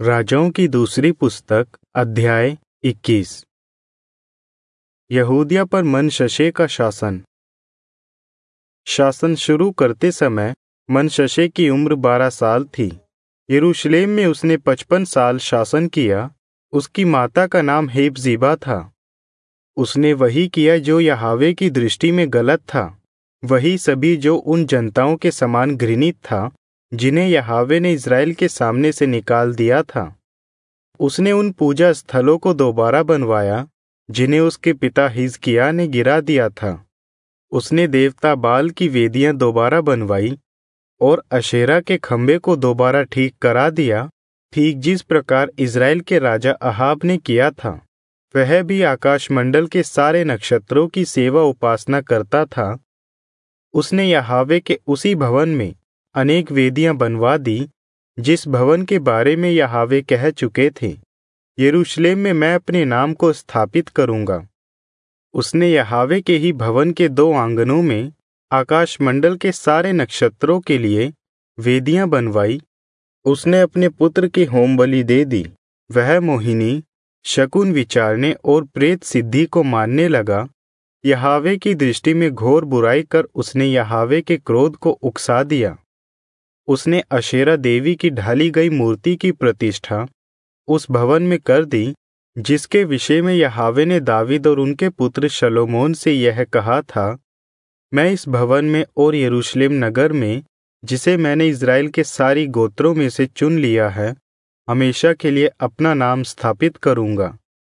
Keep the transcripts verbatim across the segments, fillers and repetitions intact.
राजाओं की दूसरी पुस्तक अध्याय इक्कीस। यहूदिया पर मनश्शे का शासन। शासन शुरू करते समय मनश्शे की उम्र बारह साल थी। यरूशलेम में उसने पचपन साल शासन किया। उसकी माता का नाम हेप्जीबा था। उसने वही किया जो यहोवा की दृष्टि में गलत था, वही सभी जो उन जनताओं के समान घृणित था जिन्हें यहोवा ने इज़राइल के सामने से निकाल दिया था। उसने उन पूजा स्थलों को दोबारा बनवाया जिन्हें उसके पिता हिजकिय्याह ने गिरा दिया था। उसने देवता बाल की वेदियां दोबारा बनवाई और अशेरा के खंबे को दोबारा ठीक करा दिया, ठीक जिस प्रकार इज़राइल के राजा अहाब ने किया था। वह भी आकाशमंडल के सारे नक्षत्रों की सेवा उपासना करता था। उसने यहोवा के उसी भवन में अनेक वेदियां बनवा दी जिस भवन के बारे में यहोवा कह चुके थे, यरूशलेम में मैं अपने नाम को स्थापित करूंगा। उसने यहोवा के ही भवन के दो आंगनों में आकाशमंडल के सारे नक्षत्रों के लिए वेदियां बनवाई। उसने अपने पुत्र की होमबलि दे दी। वह मोहिनी, शकुन विचारने और प्रेत सिद्धि को मानने लगा। यहोवा की दृष्टि में घोर बुराई कर उसने यहोवा के क्रोध को उकसा दिया। उसने अशेरा देवी की ढाली गई मूर्ति की प्रतिष्ठा उस भवन में कर दी जिसके विषय में यहोवा ने दावीद और उनके पुत्र शलोमोन से यह कहा था, मैं इस भवन में और यरूशलेम नगर में, जिसे मैंने इज़राइल के सारी गोत्रों में से चुन लिया है, हमेशा के लिए अपना नाम स्थापित करूंगा।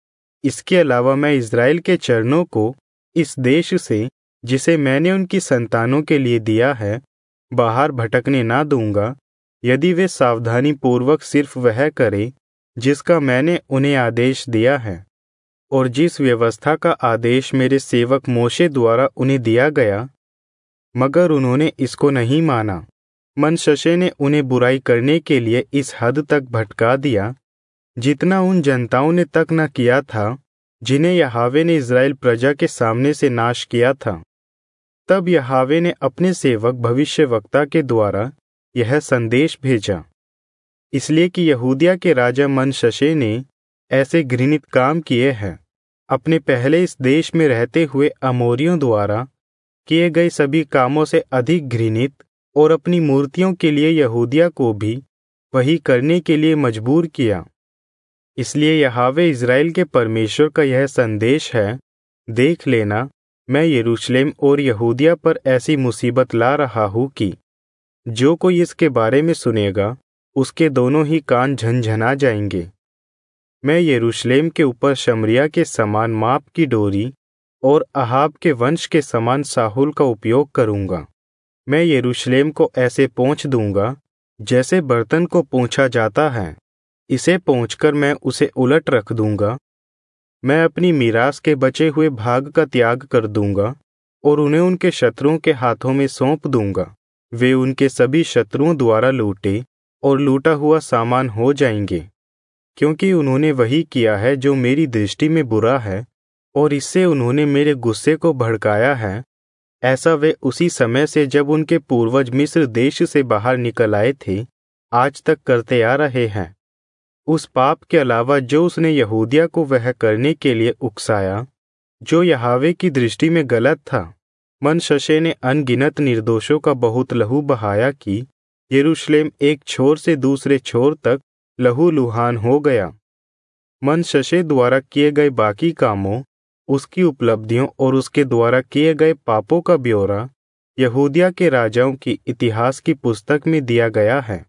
इसके अलावा मैं इज़राइल के चरणों को इस देश से, जिसे मैंने उनकी संतानों के लिए दिया है, बाहर भटकने ना दूंगा, यदि वे सावधानी पूर्वक सिर्फ वह करें जिसका मैंने उन्हें आदेश दिया है और जिस व्यवस्था का आदेश मेरे सेवक मोशे द्वारा उन्हें दिया गया। मगर उन्होंने इसको नहीं माना। मनश्शे ने उन्हें बुराई करने के लिए इस हद तक भटका दिया जितना उन जनताओं ने तक न किया था जिन्हें यहोवा ने इज़राइल प्रजा के सामने से नाश किया था। तब यहोवा ने अपने सेवक भविष्यवक्ता के द्वारा यह संदेश भेजा, इसलिए कि यहूदिया के राजा मनश्शे ने ऐसे घृणित काम किए हैं। अपने पहले इस देश में रहते हुए अमोरियों द्वारा किए गए सभी कामों से अधिक घृणित और अपनी मूर्तियों के लिए यहूदिया को भी वही करने के लिए मजबूर किया। इसलिए यहोवा इज़राइल के परमेश्वर का यह संदेश है, देख लेना, मैं यरूशलेम और यहूदिया पर ऐसी मुसीबत ला रहा हूँ कि जो कोई इसके बारे में सुनेगा उसके दोनों ही कान झनझना जाएंगे। मैं यरूशलेम के ऊपर शमरिया के समान माप की डोरी और अहाब के वंश के समान साहुल का उपयोग करूंगा। मैं यरूशलेम को ऐसे पोंछ दूंगा जैसे बर्तन को पोंछा जाता है। इसे पोंछकर मैं उसे उलट रख दूंगा। मैं अपनी मीरास के बचे हुए भाग का त्याग कर दूंगा और उन्हें उनके शत्रुओं के हाथों में सौंप दूंगा। वे उनके सभी शत्रुओं द्वारा लूटे और लूटा हुआ सामान हो जाएंगे, क्योंकि उन्होंने वही किया है जो मेरी दृष्टि में बुरा है और इससे उन्होंने मेरे गुस्से को भड़काया है। ऐसा वे उसी समय से जब उनके पूर्वज मिस्र देश से बाहर निकल आए थे आज तक करते आ रहे हैं। उस पाप के अलावा जो उसने यहूदिया को वह करने के लिए उकसाया जो यहोवा की दृष्टि में गलत था, मनश्शे ने अनगिनत निर्दोषों का बहुत लहू बहाया कि यरूशलेम एक छोर से दूसरे छोर तक लहूलुहान हो गया। मनश्शे द्वारा किए गए बाकी कामों, उसकी उपलब्धियों और उसके द्वारा किए गए पापों का ब्यौरा यहूदिया के राजाओं की इतिहास की पुस्तक में दिया गया है।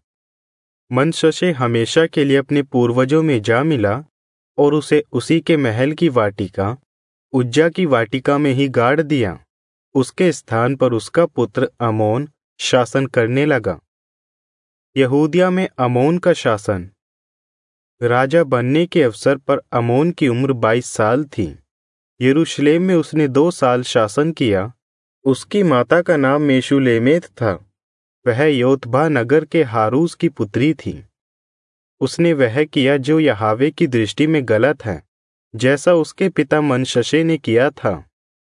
मनश्शे हमेशा के लिए अपने पूर्वजों में जा मिला और उसे उसी के महल की वाटिका, उज्जा की वाटिका में ही गाड़ दिया। उसके स्थान पर उसका पुत्र आमोन शासन करने लगा। यहूदिया में आमोन का शासन। राजा बनने के अवसर पर आमोन की उम्र बाईस साल थी। यरूशलेम में उसने दो साल शासन किया। उसकी माता का नाम मेशुल्लेमेत था। वह योतबा नगर के हारूस की पुत्री थी। उसने वह किया जो यहोवा की दृष्टि में गलत है, जैसा उसके पिता मनश्शे ने किया था।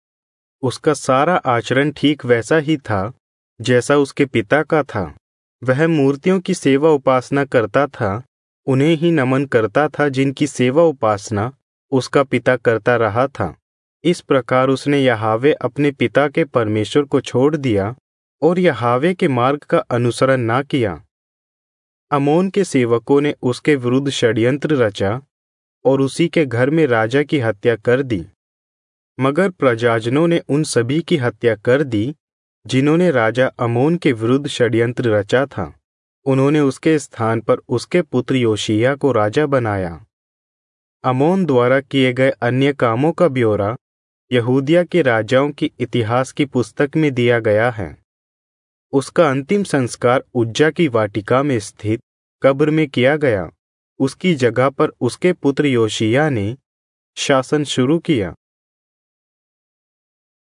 उसका सारा आचरण ठीक वैसा ही था जैसा उसके पिता का था। वह मूर्तियों की सेवा उपासना करता था उन्हें ही नमन करता था जिनकी सेवा उपासना उसका पिता करता रहा था। इस प्रकार उसने यहोवा अपने पिता के परमेश्वर को छोड़ दिया और यहोवा के मार्ग का अनुसरण ना किया। अमोन के सेवकों ने उसके विरुद्ध षड्यंत्र रचा और उसी के घर में राजा की हत्या कर दी। मगर प्रजाजनों ने उन सभी की हत्या कर दी जिन्होंने राजा अमोन के विरुद्ध षड्यंत्र रचा था। उन्होंने उसके स्थान पर उसके पुत्र योशिय्याह को राजा बनाया। अमोन द्वारा किए गए अन्य कामों का ब्यौरा यहूदिया के राजाओं की इतिहास की पुस्तक में दिया गया है। उसका अंतिम संस्कार उज्जा की वाटिका में स्थित कब्र में किया गया। उसकी जगह पर उसके पुत्र योशिय्याह ने शासन शुरू किया।